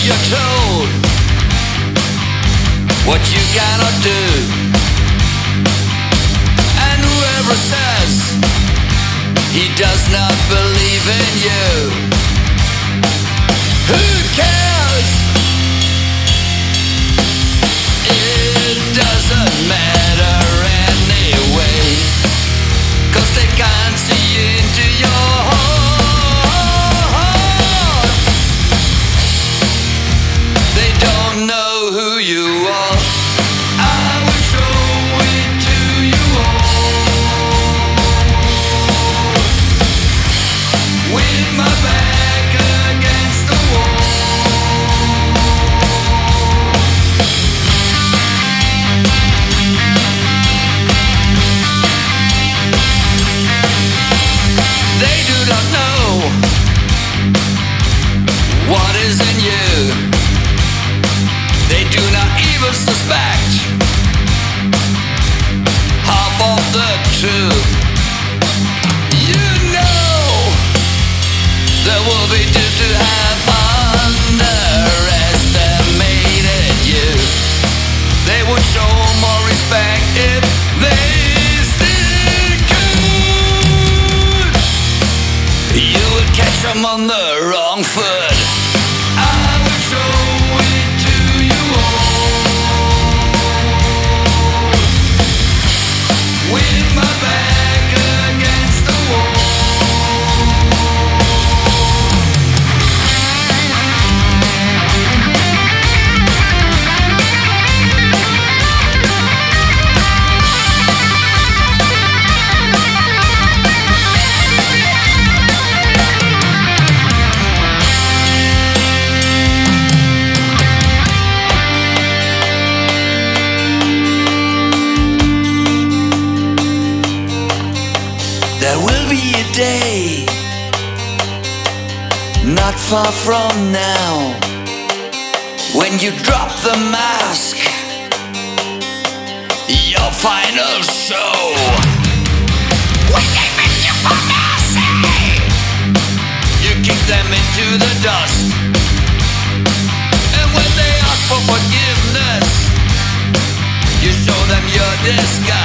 you're told what you cannot do. And whoever says he does not believe in you, who cares? It doesn't matter anyway, 'cause they can't see into your heart. They don't know who you are. I will show it to you all, with my back against the wall. They do not know what is in you. They do not even suspect half of the truth. You know there will be due to have underestimated you. They would show more respect if they still could. You would catch them on the wrong foot. I would show it to you all, with my back against the wall. There will be a day, not far from now, when you drop the mask, your final show. When they miss you for mercy, you kick them into the dust. And when they ask for forgiveness, you show them your disgust.